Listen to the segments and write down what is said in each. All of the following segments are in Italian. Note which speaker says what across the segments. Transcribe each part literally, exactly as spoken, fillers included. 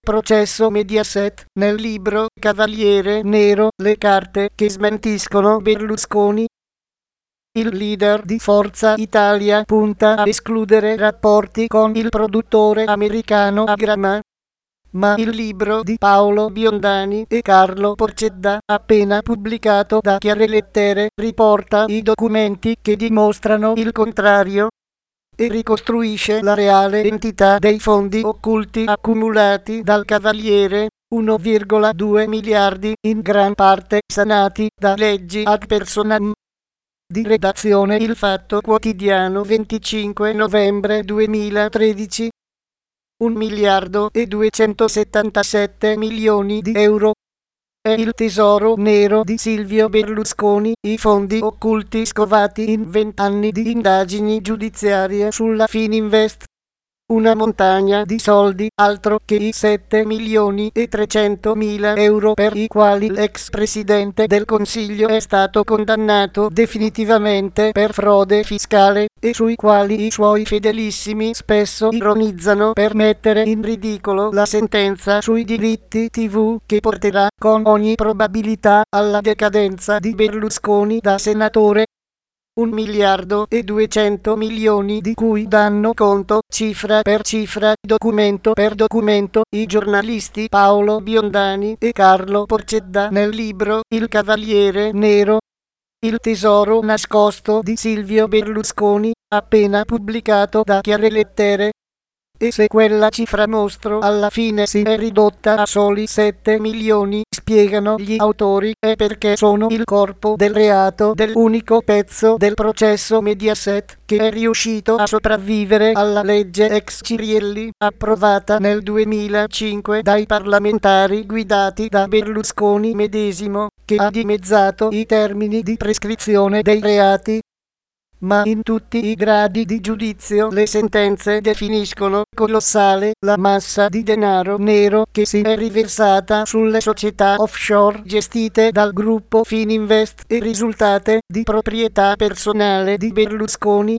Speaker 1: Processo Mediaset, nel libro Cavaliere Nero, le carte che smentiscono Berlusconi. Il leader di Forza Italia punta a escludere rapporti con il produttore americano Agrama. Ma il libro di Paolo Biondani e Carlo Porcedda, appena pubblicato da Chiare Lettere, riporta i documenti che dimostrano il contrario e ricostruisce la reale entità dei fondi occulti accumulati dal Cavaliere, uno virgola due miliardi, in gran parte sanati da leggi ad personam. Di redazione Il Fatto Quotidiano, venticinque novembre duemilatredici. Un miliardo e duecentosettantasette milioni di euro. È il tesoro nero di Silvio Berlusconi, i fondi occulti scovati in vent'anni di indagini giudiziarie sulla Fininvest. Una montagna di soldi, altro che i sette milioni e trecentomila euro per i quali l'ex presidente del Consiglio è stato condannato definitivamente per frode fiscale e sui quali i suoi fedelissimi spesso ironizzano per mettere in ridicolo la sentenza sui diritti tivù che porterà con ogni probabilità alla decadenza di Berlusconi da senatore. Un miliardo e duecento milioni di cui danno conto, cifra per cifra, documento per documento, i giornalisti Paolo Biondani e Carlo Porcedda nel libro Il Cavaliere Nero. Il tesoro nascosto di Silvio Berlusconi, appena pubblicato da Chiare Lettere. E se quella cifra mostro alla fine si è ridotta a soli sette milioni, spiegano gli autori, è perché sono il corpo del reato dell'unico pezzo del processo Mediaset che è riuscito a sopravvivere alla legge ex Cirielli, approvata nel duemilacinque dai parlamentari guidati da Berlusconi medesimo, che ha dimezzato i termini di prescrizione dei reati. Ma in tutti i gradi di giudizio le sentenze definiscono colossale la massa di denaro nero che si è riversata sulle società offshore gestite dal gruppo Fininvest e risultate di proprietà personale di Berlusconi.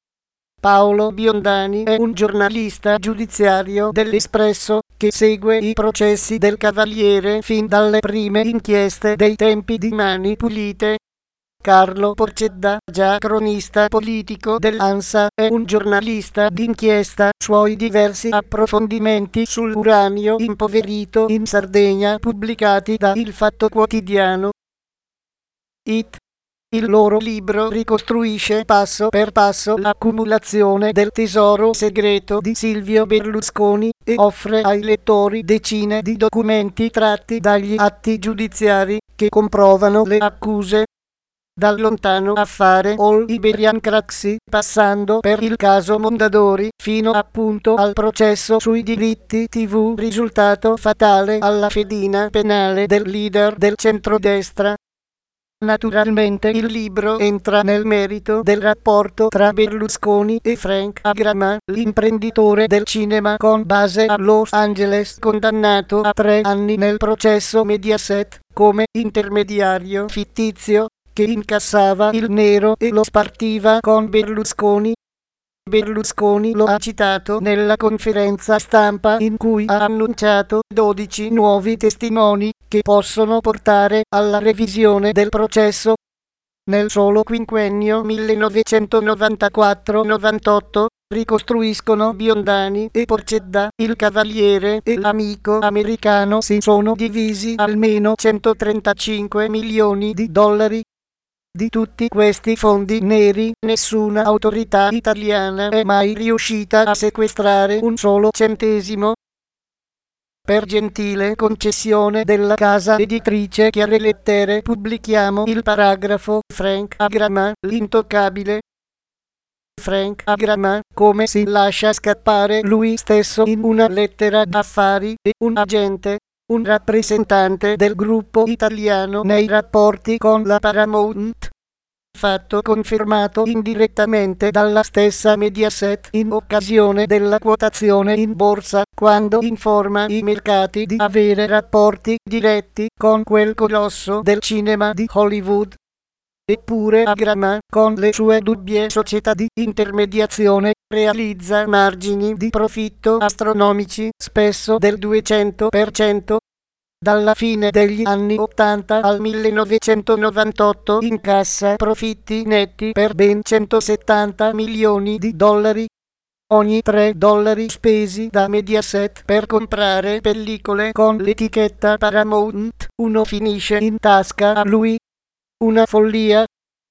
Speaker 1: Paolo Biondani è un giornalista giudiziario dell'Espresso che segue i processi del Cavaliere fin dalle prime inchieste dei tempi di Mani Pulite. Carlo Porcedda, già cronista politico dell'ANSA, è un giornalista d'inchiesta, suoi diversi approfondimenti sull'uranio impoverito in Sardegna pubblicati da Il Fatto Quotidiano. It. Il loro libro ricostruisce passo per passo l'accumulazione del tesoro segreto di Silvio Berlusconi e offre ai lettori decine di documenti tratti dagli atti giudiziari che comprovano le accuse. Dal lontano affare All Iberian Craxi, passando per il caso Mondadori, fino appunto al processo sui diritti tivù risultato fatale alla fedina penale del leader del centrodestra. Naturalmente il libro entra nel merito del rapporto tra Berlusconi e Frank Agrama, l'imprenditore del cinema con base a Los Angeles condannato a tre anni nel processo Mediaset, come intermediario fittizio che incassava il nero e lo spartiva con Berlusconi. Berlusconi lo ha citato nella conferenza stampa in cui ha annunciato dodici nuovi testimoni che possono portare alla revisione del processo. Nel solo quinquennio millenovecentonovantaquattro novantotto ricostruiscono Biondani e Porcedda, il Cavaliere e l'amico americano si sono divisi almeno centotrentacinque milioni di dollari. Di tutti questi fondi neri, nessuna autorità italiana è mai riuscita a sequestrare un solo centesimo. Per gentile concessione della casa editrice Chiare Lettere pubblichiamo il paragrafo Frank Agrama, l'intoccabile. Frank Agrama, come si lascia scappare lui stesso in una lettera d'affari, è un agente, un rappresentante del gruppo italiano nei rapporti con la Paramount. Fatto confermato indirettamente dalla stessa Mediaset in occasione della quotazione in borsa, quando informa i mercati di avere rapporti diretti con quel colosso del cinema di Hollywood. Eppure Agrama, con le sue dubbie società di intermediazione, realizza margini di profitto astronomici, spesso del duecento per cento. Dalla fine degli anni ottanta al millenovecentonovantotto incassa profitti netti per ben centosettanta milioni di dollari. Ogni tre dollari spesi da Mediaset per comprare pellicole con l'etichetta Paramount, uno finisce in tasca a lui. Una follia.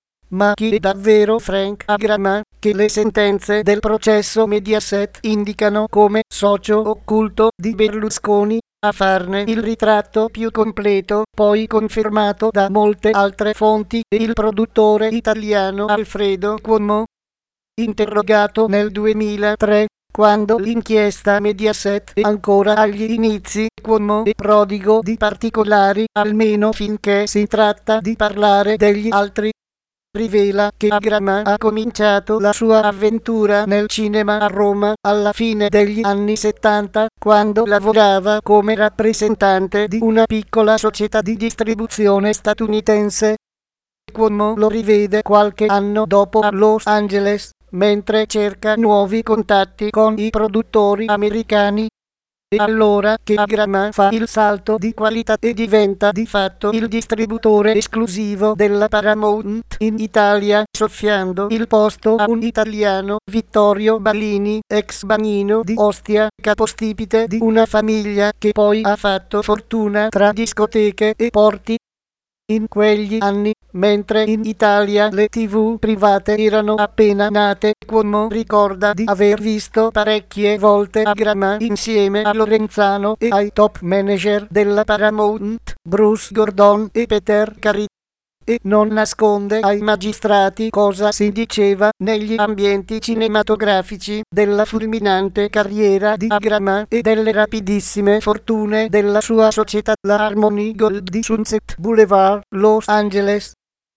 Speaker 1: Ma chi è davvero Frank Agrama, che le sentenze del processo Mediaset indicano come socio occulto di Berlusconi, a farne il ritratto più completo, poi confermato da molte altre fonti, e il produttore italiano Alfredo Cuomo? Interrogato nel duemilatré, quando l'inchiesta Mediaset è ancora agli inizi, Cuomo è prodigo di particolari, almeno finché si tratta di parlare degli altri. Rivela che Agrama ha cominciato la sua avventura nel cinema a Roma alla fine degli anni settanta, quando lavorava come rappresentante di una piccola società di distribuzione statunitense. Cuomo lo rivede qualche anno dopo a Los Angeles, mentre cerca nuovi contatti con i produttori americani. È allora che Agrama fa il salto di qualità e diventa di fatto il distributore esclusivo della Paramount in Italia, soffiando il posto a un italiano, Vittorio Balini, ex bagnino di Ostia, capostipite di una famiglia che poi ha fatto fortuna tra discoteche e porti. In quegli anni, mentre in Italia le tivù private erano appena nate, Cuomo ricorda di aver visto parecchie volte Agrama insieme a Lorenzano e ai top manager della Paramount, Bruce Gordon e Peter Carey. E non nasconde ai magistrati cosa si diceva negli ambienti cinematografici della fulminante carriera di Agrama e delle rapidissime fortune della sua società, la Harmony Gold di Sunset Boulevard, Los Angeles.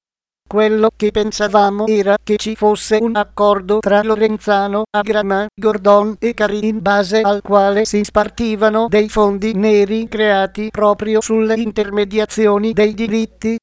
Speaker 1: Quello che pensavamo era che ci fosse un accordo tra Lorenzano, Agrama, Gordon e Carey in base al quale si spartivano dei fondi neri creati proprio sulle intermediazioni dei diritti.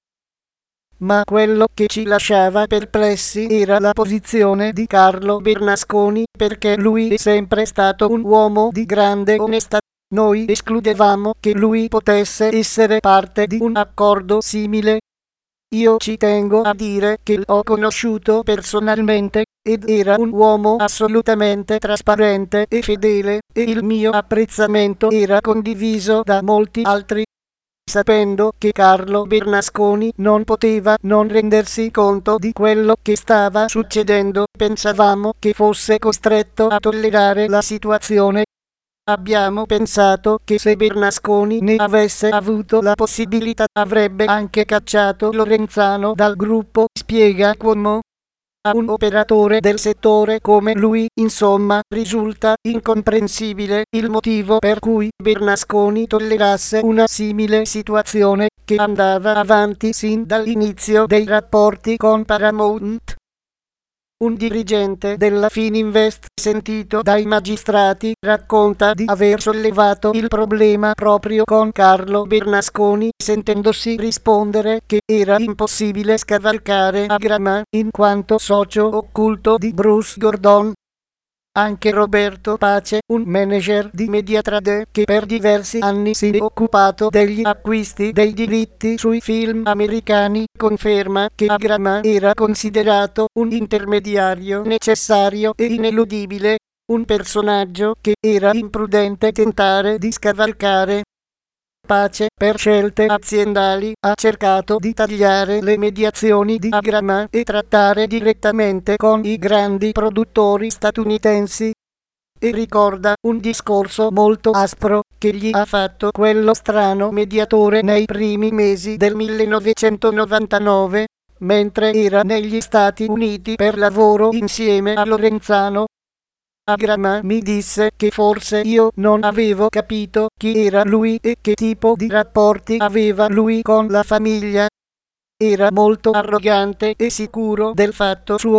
Speaker 1: Ma quello che ci lasciava perplessi era la posizione di Carlo Bernasconi, perché lui è sempre stato un uomo di grande onestà. Noi escludevamo che lui potesse essere parte di un accordo simile. Io ci tengo a dire che l'ho conosciuto personalmente, ed era un uomo assolutamente trasparente e fedele, e il mio apprezzamento era condiviso da molti altri. Sapendo che Carlo Bernasconi non poteva non rendersi conto di quello che stava succedendo, pensavamo che fosse costretto a tollerare la situazione. Abbiamo pensato che se Bernasconi ne avesse avuto la possibilità avrebbe anche cacciato Lorenzano dal gruppo, spiega Cuomo. A un operatore del settore come lui, insomma, risulta incomprensibile il motivo per cui Bernasconi tollerasse una simile situazione, che andava avanti sin dall'inizio dei rapporti con Paramount. Un dirigente della Fininvest, sentito dai magistrati, racconta di aver sollevato il problema proprio con Carlo Bernasconi, sentendosi rispondere che era impossibile scavalcare Agrama in quanto socio occulto di Bruce Gordon. Anche Roberto Pace, un manager di Mediatrade che per diversi anni si è occupato degli acquisti dei diritti sui film americani, conferma che Agrama era considerato un intermediario necessario e ineludibile, un personaggio che era imprudente tentare di scavalcare. Pace, per scelte aziendali, ha cercato di tagliare le mediazioni di Agrama e trattare direttamente con i grandi produttori statunitensi. E ricorda un discorso molto aspro che gli ha fatto quello strano mediatore nei primi mesi del millenovecentonovantanove, mentre era negli Stati Uniti per lavoro insieme a Lorenzano. Agrama mi disse che forse io non avevo capito chi era lui e che tipo di rapporti aveva lui con la famiglia. Era molto arrogante e sicuro del fatto suo,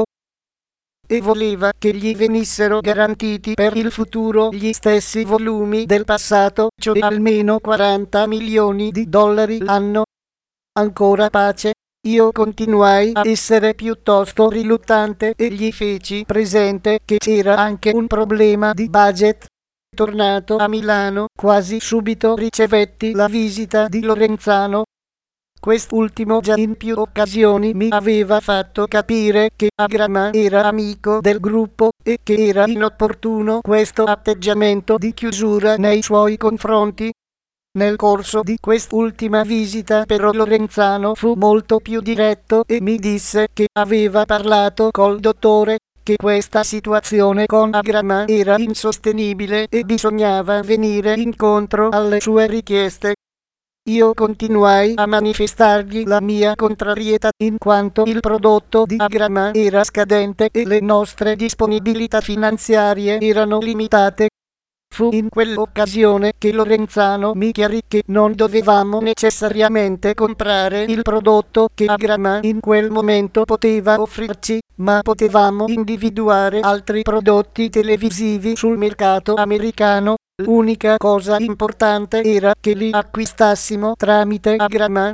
Speaker 1: e voleva che gli venissero garantiti per il futuro gli stessi volumi del passato, cioè almeno quaranta milioni di dollari l'anno. Ancora Pace. Io continuai a essere piuttosto riluttante e gli feci presente che c'era anche un problema di budget. Tornato a Milano, quasi subito ricevetti la visita di Lorenzano. Quest'ultimo già in più occasioni mi aveva fatto capire che Agrama era amico del gruppo e che era inopportuno questo atteggiamento di chiusura nei suoi confronti. Nel corso di quest'ultima visita però Lorenzano fu molto più diretto e mi disse che aveva parlato col dottore, che questa situazione con Agrama era insostenibile e bisognava venire incontro alle sue richieste. Io continuai a manifestargli la mia contrarietà in quanto il prodotto di Agrama era scadente e le nostre disponibilità finanziarie erano limitate. Fu in quell'occasione che Lorenzano mi chiarì che non dovevamo necessariamente comprare il prodotto che Agrama in quel momento poteva offrirci, ma potevamo individuare altri prodotti televisivi sul mercato americano. L'unica cosa importante era che li acquistassimo tramite Agrama.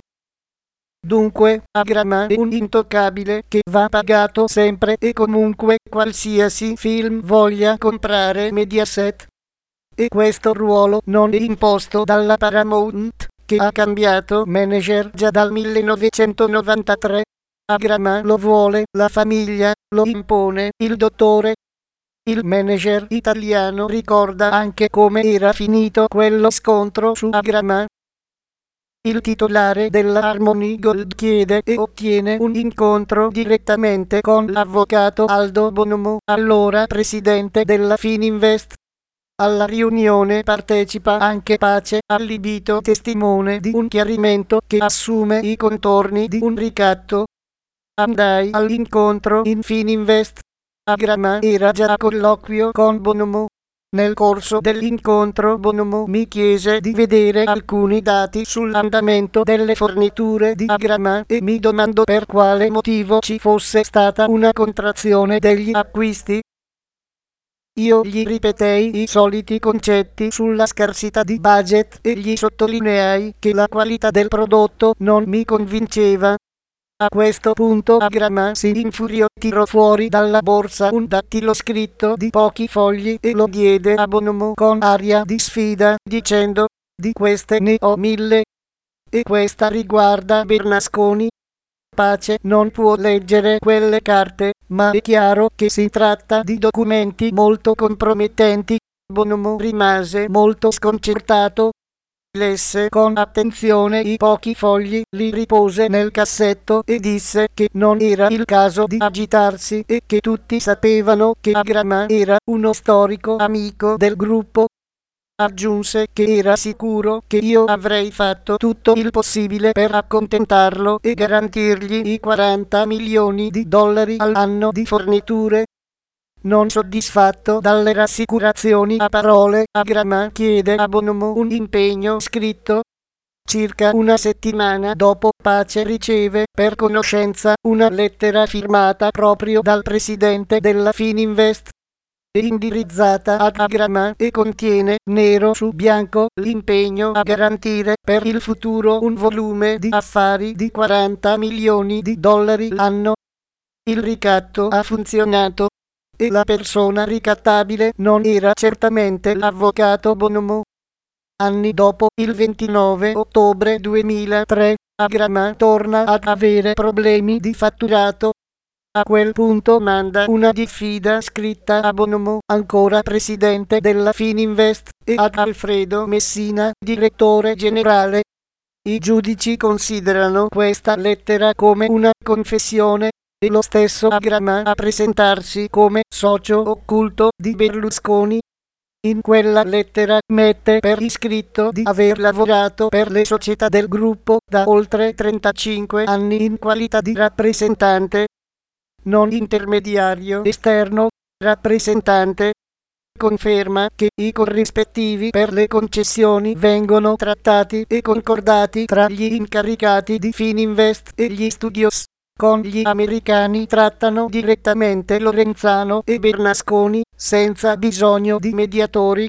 Speaker 1: Dunque, Agrama è un intoccabile che va pagato sempre e comunque qualsiasi film voglia comprare Mediaset. E questo ruolo non è imposto dalla Paramount, che ha cambiato manager già dal millenovecentonovantatré. Agrama lo vuole la famiglia, lo impone il dottore. Il manager italiano ricorda anche come era finito quello scontro su Agrama. Il titolare della Harmony Gold chiede e ottiene un incontro direttamente con l'avvocato Aldo Bonomo, allora presidente della Fininvest. Alla riunione partecipa anche Pace, allibito testimone di un chiarimento che assume i contorni di un ricatto. Andai all'incontro in Fininvest. Agrama era già a colloquio con Bonomo. Nel corso dell'incontro Bonomo mi chiese di vedere alcuni dati sull'andamento delle forniture di Agrama e mi domandò per quale motivo ci fosse stata una contrazione degli acquisti. Io gli ripetei i soliti concetti sulla scarsità di budget e gli sottolineai che la qualità del prodotto non mi convinceva. A questo punto Agrama si infuriò, tirò fuori dalla borsa un dattiloscritto di pochi fogli e lo diede a Bonomo con aria di sfida, dicendo: "Di queste ne ho mille. E questa riguarda Bernasconi." Pace non può leggere quelle carte, ma è chiaro che si tratta di documenti molto compromettenti. Bonomo rimase molto sconcertato. Lesse con attenzione i pochi fogli, li ripose nel cassetto e disse che non era il caso di agitarsi e che tutti sapevano che Agrama era uno storico amico del gruppo. Aggiunse che era sicuro che io avrei fatto tutto il possibile per accontentarlo e garantirgli i quaranta milioni di dollari all'anno di forniture. Non soddisfatto dalle rassicurazioni a parole, Agrama chiede a Bonomo un impegno scritto. Circa una settimana dopo Pace riceve per conoscenza una lettera firmata proprio dal presidente della Fininvest. È indirizzata ad Agrama e contiene nero su bianco l'impegno a garantire per il futuro un volume di affari di quaranta milioni di dollari l'anno. Il ricatto ha funzionato e la persona ricattabile non era certamente l'avvocato Bonomo. Anni dopo, il ventinove ottobre duemilatré, Agrama torna ad avere problemi di fatturato. A quel punto manda una diffida scritta a Bonomo, ancora presidente della Fininvest, e ad Alfredo Messina, direttore generale. I giudici considerano questa lettera come una confessione e lo stesso Agrama a presentarsi come socio occulto di Berlusconi. In quella lettera mette per iscritto di aver lavorato per le società del gruppo da oltre trentacinque anni in qualità di rappresentante, non intermediario esterno, rappresentante. Conferma che i corrispettivi per le concessioni vengono trattati e concordati tra gli incaricati di Fininvest e gli studios. Con gli americani trattano direttamente Lorenzano e Bernasconi, senza bisogno di mediatori.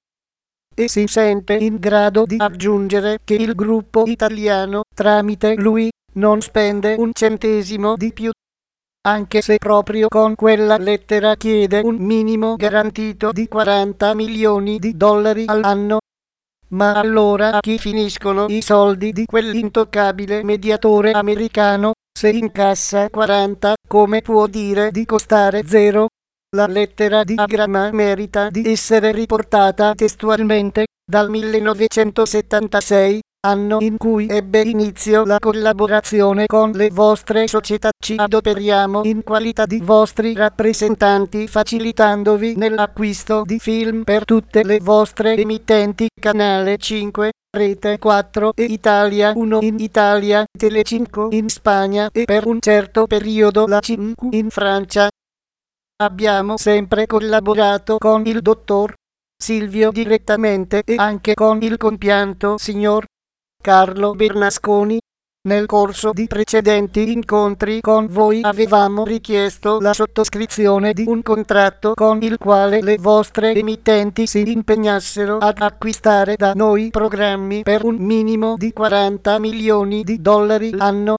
Speaker 1: E si sente in grado di aggiungere che il gruppo italiano, tramite lui, non spende un centesimo di più, anche se proprio con quella lettera chiede un minimo garantito di quaranta milioni di dollari all'anno. Ma allora a chi finiscono i soldi di quell'intoccabile mediatore americano, se incassa quaranta, come può dire di costare zero? La lettera di Agrama merita di essere riportata testualmente, dal millenovecentosettantasei, anno in cui ebbe inizio la collaborazione con le vostre società. Ci adoperiamo in qualità di vostri rappresentanti facilitandovi nell'acquisto di film per tutte le vostre emittenti, Canale cinque, Rete quattro e Italia uno in Italia, Telecinque in Spagna e per un certo periodo la cinque in Francia. Abbiamo sempre collaborato con il dottor Silvio direttamente e anche con il compianto signor Carlo Bernasconi. Nel corso di precedenti incontri con voi avevamo richiesto la sottoscrizione di un contratto con il quale le vostre emittenti si impegnassero ad acquistare da noi programmi per un minimo di quaranta milioni di dollari l'anno.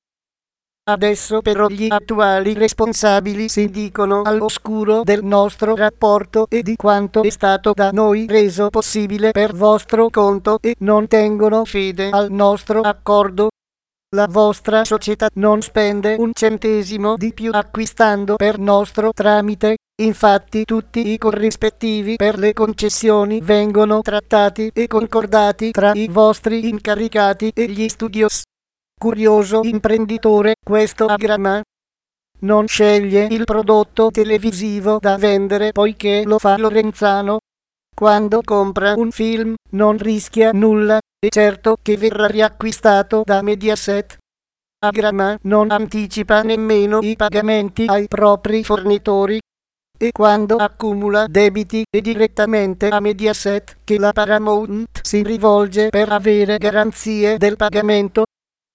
Speaker 1: Adesso però gli attuali responsabili si dicono all'oscuro del nostro rapporto e di quanto è stato da noi reso possibile per vostro conto e non tengono fede al nostro accordo. La vostra società non spende un centesimo di più acquistando per nostro tramite, infatti tutti i corrispettivi per le concessioni vengono trattati e concordati tra i vostri incaricati e gli studios. Curioso imprenditore questo Agrama. Non sceglie il prodotto televisivo da vendere poiché lo fa Lorenzano. Quando compra un film non rischia nulla, è certo che verrà riacquistato da Mediaset. Agrama non anticipa nemmeno i pagamenti ai propri fornitori e quando accumula debiti è direttamente a Mediaset che la Paramount si rivolge per avere garanzie del pagamento.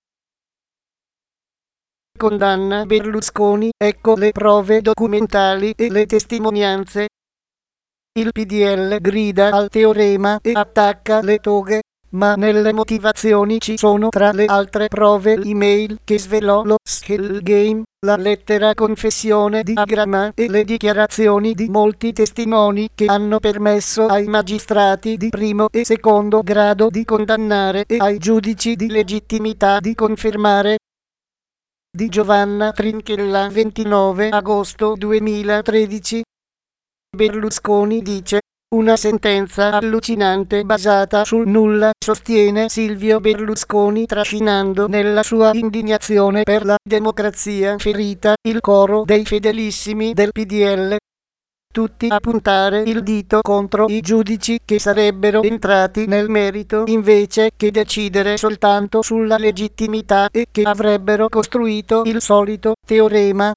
Speaker 1: Condanna Berlusconi, ecco le prove documentali e le testimonianze. Il P D L grida al teorema e attacca le toghe, ma nelle motivazioni ci sono tra le altre prove l'email che svelò lo Skill Game, la lettera confessione di Agrama e le dichiarazioni di molti testimoni che hanno permesso ai magistrati di primo e secondo grado di condannare e ai giudici di legittimità di confermare. Di Giovanna Trinchella, ventinove agosto duemilatredici. Berlusconi dice: una sentenza allucinante basata sul nulla, sostiene Silvio Berlusconi trascinando nella sua indignazione per la democrazia ferita il coro dei fedelissimi del P D L. Tutti a puntare il dito contro i giudici che sarebbero entrati nel merito invece che decidere soltanto sulla legittimità e che avrebbero costruito il solito teorema.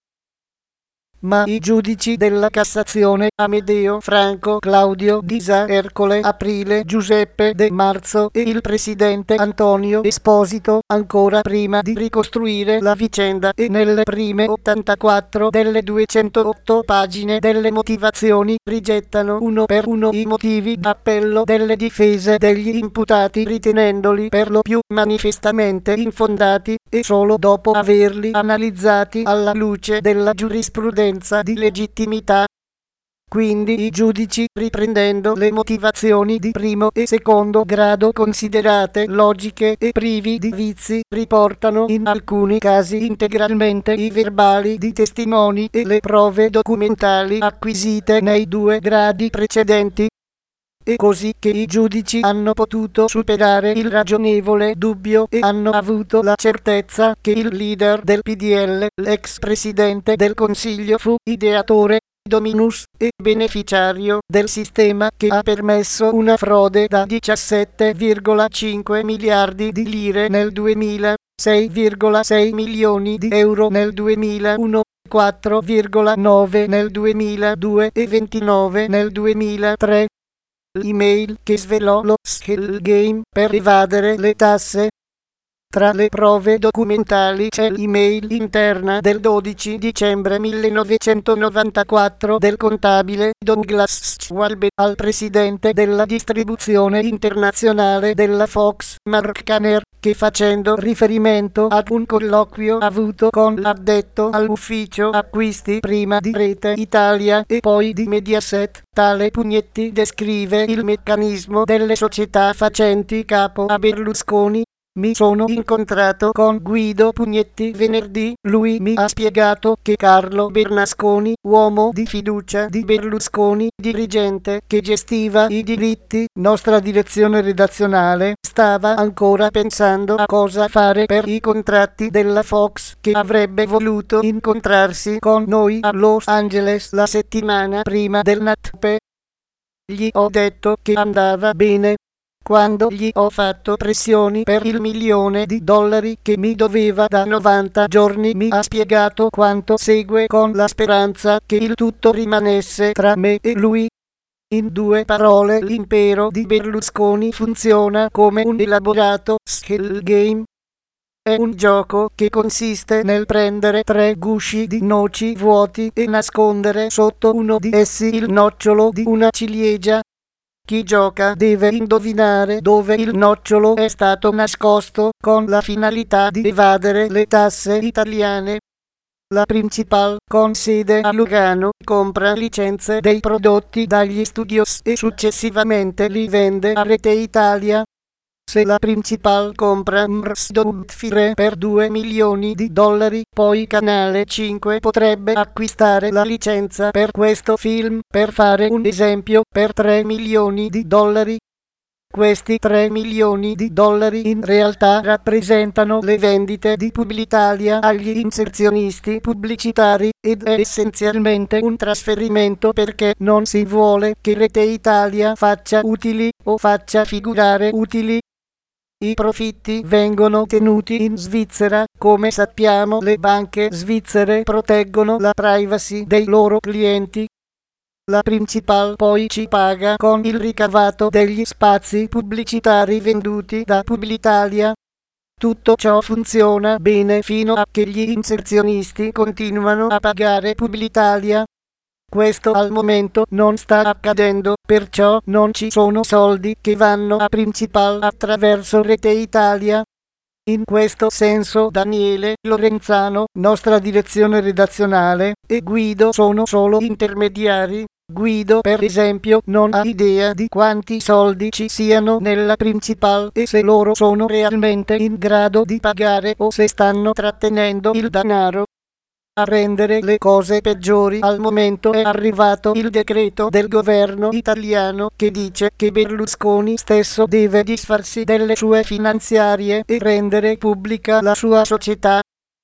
Speaker 1: Ma i giudici della Cassazione, Amedeo Franco, Claudio Ghisa, Ercole Aprile, Giuseppe De Marzo e il presidente Antonio Esposito, ancora prima di ricostruire la vicenda e nelle prime ottantaquattro delle duecentootto pagine delle motivazioni, rigettano uno per uno i motivi d'appello delle difese degli imputati ritenendoli per lo più manifestamente infondati e solo dopo averli analizzati alla luce della giurisprudenza di legittimità. Quindi i giudici, riprendendo le motivazioni di primo e secondo grado considerate logiche e privi di vizi, riportano in alcuni casi integralmente i verbali di testimoni e le prove documentali acquisite nei due gradi precedenti. E così che i giudici hanno potuto superare il ragionevole dubbio e hanno avuto la certezza che il leader del P D L, l'ex presidente del Consiglio, fu ideatore, dominus e beneficiario del sistema che ha permesso una frode da diciassette virgola cinque miliardi di lire nel duemila, sei virgola sei milioni di euro nel duemilauno, quattro virgola nove nel duemiladue e ventinove nel duemilatré. L'email che svelò lo Skill Game per evadere le tasse. Tra le prove documentali c'è l'email interna del dodici dicembre millenovecentonovantaquattro del contabile Douglas Schwalbe al presidente della distribuzione internazionale della Fox, Mark Kanner, che facendo riferimento ad un colloquio avuto con l'addetto all'ufficio acquisti prima di Rete Italia e poi di Mediaset, tale Pugnetti descrive il meccanismo delle società facenti capo a Berlusconi. Mi sono incontrato con Guido Pugnetti venerdì, lui mi ha spiegato che Carlo Bernasconi, uomo di fiducia di Berlusconi, dirigente che gestiva i diritti, nostra direzione redazionale, stava ancora pensando a cosa fare per i contratti della Fox, che avrebbe voluto incontrarsi con noi a Los Angeles la settimana prima del Natale. Gli ho detto che andava bene. Quando gli ho fatto pressioni per il milione di dollari che mi doveva da novanta giorni, mi ha spiegato quanto segue con la speranza che il tutto rimanesse tra me e lui. In due parole, l'impero di Berlusconi funziona come un elaborato skill game. È un gioco che consiste nel prendere tre gusci di noci vuoti e nascondere sotto uno di essi il nocciolo di una ciliegia. Chi gioca deve indovinare dove il nocciolo è stato nascosto, con la finalità di evadere le tasse italiane. La Principal, con sede a Lugano, compra licenze dei prodotti dagli studios e successivamente li vende a Rete Italia. Se la Principal compra Mrsdouftfire per due milioni di dollari, poi Canale cinque potrebbe acquistare la licenza per questo film, per fare un esempio, per tre milioni di dollari. Questi tre milioni di dollari in realtà rappresentano le vendite di Publitalia agli inserzionisti pubblicitari ed è essenzialmente un trasferimento perché non si vuole che Rete Italia faccia utili o faccia figurare utili. I profitti vengono tenuti in Svizzera, come sappiamo le banche svizzere proteggono la privacy dei loro clienti. La Principal poi ci paga con il ricavato degli spazi pubblicitari venduti da Publitalia. Tutto ciò funziona bene fino a che gli inserzionisti continuano a pagare Publitalia. Questo al momento non sta accadendo, perciò non ci sono soldi che vanno a Principal attraverso Rete Italia. In questo senso Daniele Lorenzano, nostra direzione redazionale, e Guido sono solo intermediari. Guido, per esempio, non ha idea di quanti soldi ci siano nella Principal e se loro sono realmente in grado di pagare o se stanno trattenendo il denaro. A rendere le cose peggiori, al momento è arrivato il decreto del governo italiano che dice che Berlusconi stesso deve disfarsi delle sue finanziarie e rendere pubblica la sua società.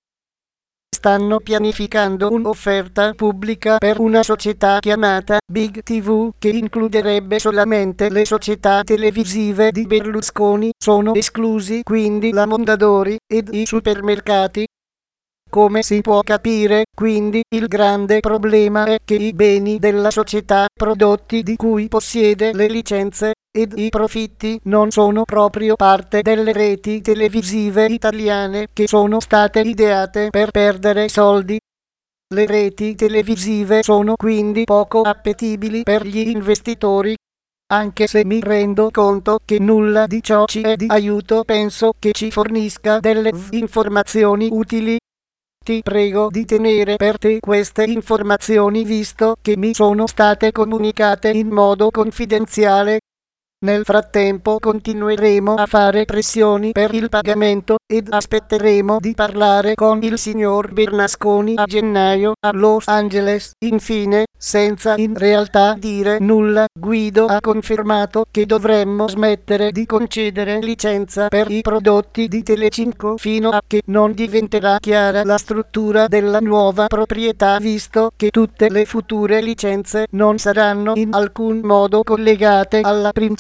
Speaker 1: Stanno pianificando un'offerta pubblica per una società chiamata Big tivù che includerebbe solamente le società televisive di Berlusconi, sono esclusi quindi la Mondadori ed i supermercati. Come si può capire, quindi, il grande problema è che i beni della società, prodotti di cui possiede le licenze, ed i profitti non sono proprio parte delle reti televisive italiane che sono state ideate per perdere soldi. Le reti televisive sono quindi poco appetibili per gli investitori. Anche se mi rendo conto che nulla di ciò ci è di aiuto, penso che ci fornisca delle informazioni utili. Ti prego di tenere per te queste informazioni visto che mi sono state comunicate in modo confidenziale. Nel frattempo continueremo a fare pressioni per il pagamento ed aspetteremo di parlare con il signor Bernasconi a gennaio a Los Angeles. Infine, senza in realtà dire nulla, Guido ha confermato che dovremmo smettere di concedere licenza per i prodotti di Telecinque fino a che non diventerà chiara la struttura della nuova proprietà, visto che tutte le future licenze non saranno in alcun modo collegate alla Principal.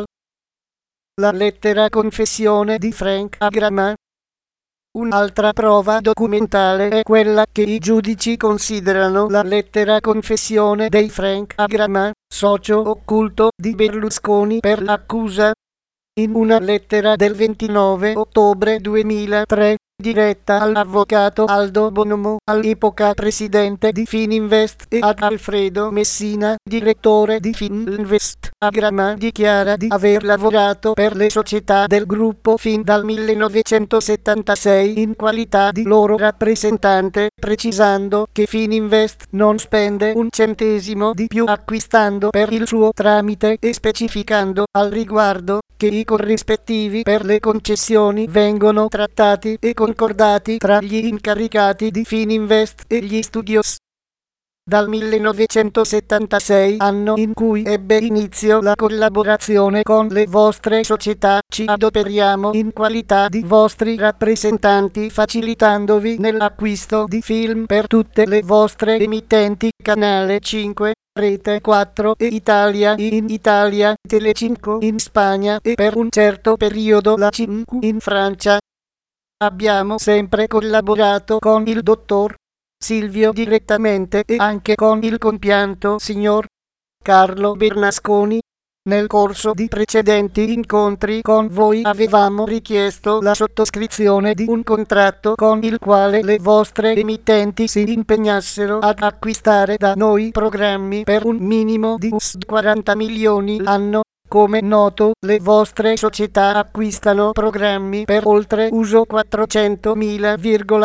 Speaker 1: La lettera confessione di Frank Agrama. Un'altra prova documentale è quella che i giudici considerano la lettera confessione dei Frank Agrama, socio occulto di Berlusconi per l'accusa. In una lettera del ventinove ottobre duemilatré, diretta all'avvocato Aldo Bonomo, all'epoca presidente di Fininvest, e ad Alfredo Messina, direttore di Fininvest. Agrama dichiara di aver lavorato per le società del gruppo fin dal millenovecentosettantasei in qualità di loro rappresentante, precisando che Fininvest non spende un centesimo di più acquistando per il suo tramite e specificando al riguardo che i corrispettivi per le concessioni vengono trattati e concordati tra gli incaricati di Fininvest e gli studios. Dal millenovecentosettantasei, anno in cui ebbe inizio la collaborazione con le vostre società, ci adoperiamo in qualità di vostri rappresentanti facilitandovi nell'acquisto di film per tutte le vostre emittenti Canale cinque, Rete quattro e Italia in Italia, Telecinque in Spagna e per un certo periodo la cinque in Francia. Abbiamo sempre collaborato con il dottor Silvio direttamente e anche con il compianto signor Carlo Bernasconi. Nel corso di precedenti incontri con voi avevamo richiesto la sottoscrizione di un contratto con il quale le vostre emittenti si impegnassero ad acquistare da noi programmi per un minimo di quaranta milioni l'anno. Come noto, le vostre società acquistano programmi per oltre uso quattrocentomila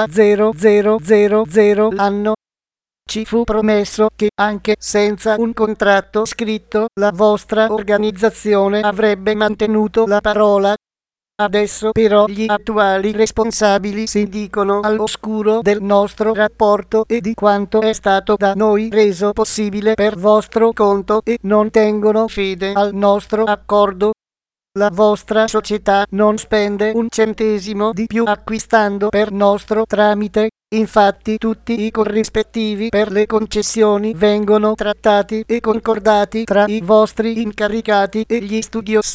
Speaker 1: l'anno. Ci fu promesso che, anche senza un contratto scritto, la vostra organizzazione avrebbe mantenuto la parola. Adesso però gli attuali responsabili si dicono all'oscuro del nostro rapporto e di quanto è stato da noi reso possibile per vostro conto e non tengono fede al nostro accordo. La vostra società non spende un centesimo di più acquistando per nostro tramite, infatti tutti i corrispettivi per le concessioni vengono trattati e concordati tra i vostri incaricati e gli studios.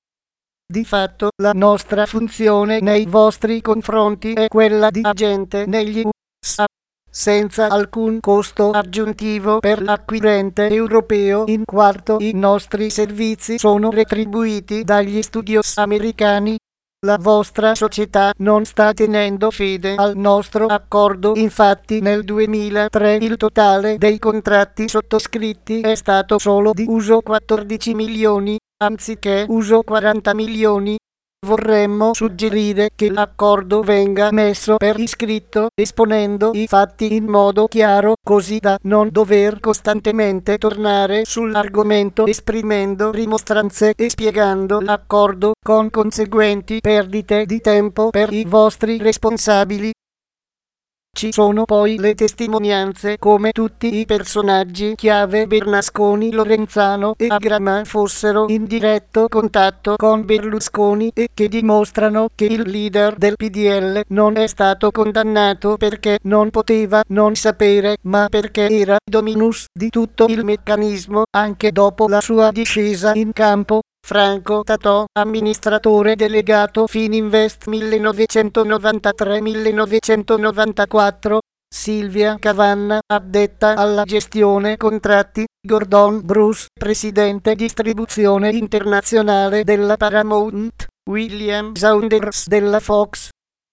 Speaker 1: Di fatto, la nostra funzione nei vostri confronti è quella di agente negli U S A, senza alcun costo aggiuntivo per l'acquirente europeo, in quanto i nostri servizi sono retribuiti dagli studios americani. La vostra società non sta tenendo fede al nostro accordo, infatti nel duemilatré il totale dei contratti sottoscritti è stato solo di uso quattordici milioni, anziché uso quaranta milioni. Vorremmo suggerire che l'accordo venga messo per iscritto, esponendo i fatti in modo chiaro, così da non dover costantemente tornare sull'argomento esprimendo rimostranze e spiegando l'accordo, con conseguenti perdite di tempo per i vostri responsabili. Ci sono poi le testimonianze come tutti i personaggi chiave Bernasconi, Lorenzano e Agrama fossero in diretto contatto con Berlusconi e che dimostrano che il leader del P D L non è stato condannato perché non poteva non sapere, ma perché era dominus di tutto il meccanismo anche dopo la sua discesa in campo. Franco Tatò, amministratore delegato Fininvest millenovecentonovantatré millenovecentonovantaquattro, Silvia Cavanna, addetta alla gestione contratti, Gordon Bruce, presidente distribuzione internazionale della Paramount, William Saunders della Fox.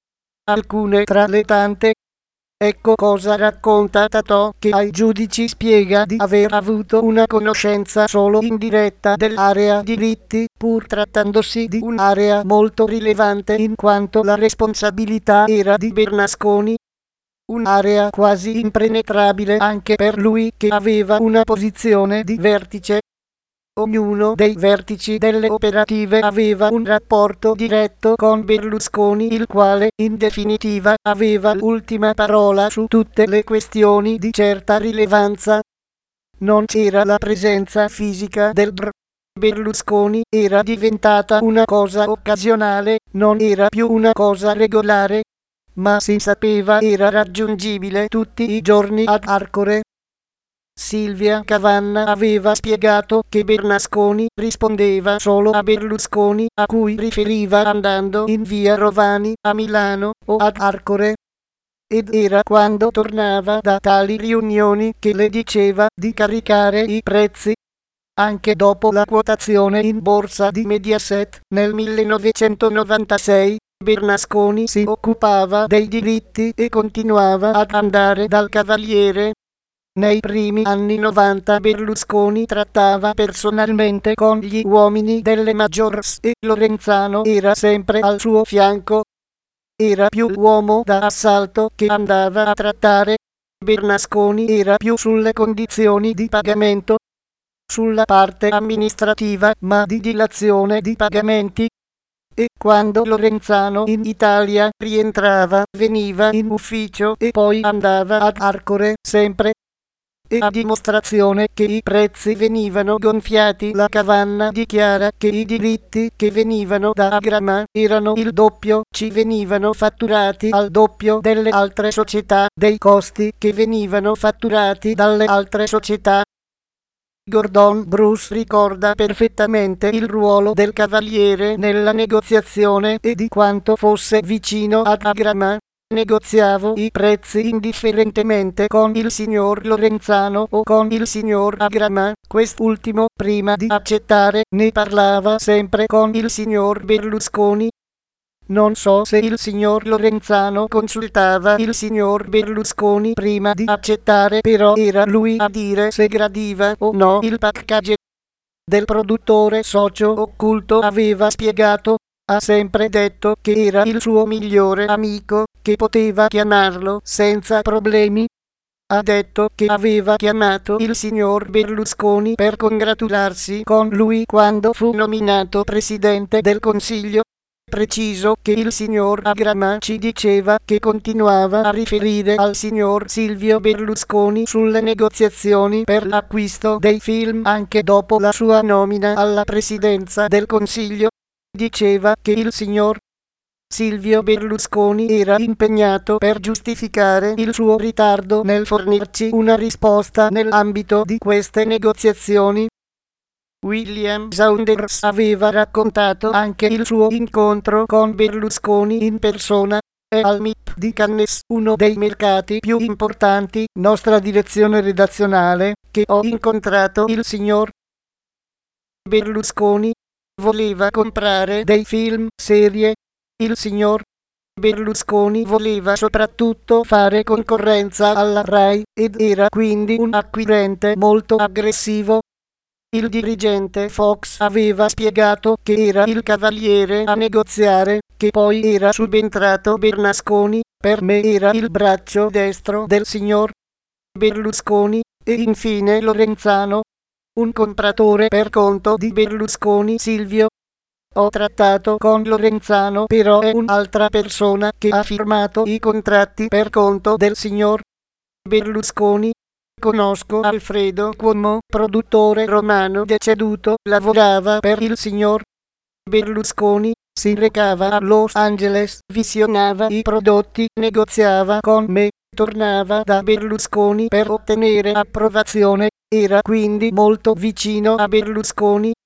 Speaker 1: Alcune tra le tante. Ecco cosa racconta Tatò, che ai giudici spiega di aver avuto una conoscenza solo indiretta dell'area diritti, pur trattandosi di un'area molto rilevante in quanto la responsabilità era di Bernasconi. Un'area quasi impenetrabile anche per lui che aveva una posizione di vertice. Ognuno dei vertici delle operative aveva un rapporto diretto con Berlusconi, il quale, in definitiva, aveva l'ultima parola su tutte le questioni di certa rilevanza. Non c'era la presenza fisica del Dr. Berlusconi, era diventata una cosa occasionale, non era più una cosa regolare, ma si sapeva era raggiungibile tutti i giorni ad Arcore. Silvia Cavanna aveva spiegato che Bernasconi rispondeva solo a Berlusconi, a cui riferiva andando in via Rovani a Milano o ad Arcore. Ed era quando tornava da tali riunioni che le diceva di caricare i prezzi. anche dopo la quotazione in borsa di Mediaset nel millenovecentonovantasei. Bernasconi si occupava dei diritti e continuava ad andare dal Cavaliere. Nei primi anni novanta Berlusconi trattava personalmente con gli uomini delle Majors e Lorenzano era sempre al suo fianco. Era più uomo da assalto che andava a trattare. Bernasconi era più sulle condizioni di pagamento, sulla parte amministrativa, ma di dilazione di pagamenti. E quando Lorenzano in Italia rientrava, veniva in ufficio e poi andava ad Arcore sempre. E a dimostrazione che i prezzi venivano gonfiati, la Cavanna dichiara che i diritti che venivano da Agrama erano il doppio, ci venivano fatturati al doppio delle altre società, dei costi che venivano fatturati dalle altre società. Gordon Bruce ricorda perfettamente il ruolo del Cavaliere nella negoziazione e di quanto fosse vicino ad Agrama. Negoziavo i prezzi indifferentemente con il signor Lorenzano o con il signor Agrama, quest'ultimo, prima di accettare, ne parlava sempre con il signor Berlusconi. Non so se il signor Lorenzano consultava il signor Berlusconi prima di accettare, però era lui a dire se gradiva o no il package del produttore socio occulto. Aveva spiegato, ha sempre detto che era il suo migliore amico, che poteva chiamarlo senza problemi. Ha detto che aveva chiamato il signor Berlusconi per congratularsi con lui quando fu nominato presidente del Consiglio. Preciso che il signor Agrama ci diceva che continuava a riferire al signor Silvio Berlusconi sulle negoziazioni per l'acquisto dei film anche dopo la sua nomina alla presidenza del Consiglio. Diceva che il signor Silvio Berlusconi era impegnato per giustificare il suo ritardo nel fornirci una risposta nell'ambito di queste negoziazioni. William Saunders aveva raccontato anche il suo incontro con Berlusconi in persona e al M I P di Cannes, uno dei mercati più importanti. Nostra direzione redazionale, che ho incontrato il signor Berlusconi. Voleva comprare dei film, serie. Il signor Berlusconi voleva soprattutto fare concorrenza alla Rai ed era quindi un acquirente molto aggressivo. Il dirigente Fox aveva spiegato che era il Cavaliere a negoziare, che poi era subentrato Bernasconi, per me era il braccio destro del signor Berlusconi, e infine Lorenzano, un compratore per conto di Berlusconi. Silvio. Ho trattato con Lorenzano, però è un'altra persona che ha firmato i contratti per conto del signor Berlusconi. Conosco Alfredo Cuomo, produttore romano deceduto, lavorava per il signor Berlusconi, si recava a Los Angeles, visionava i prodotti, negoziava con me, tornava da Berlusconi per ottenere approvazione, era quindi molto vicino a Berlusconi.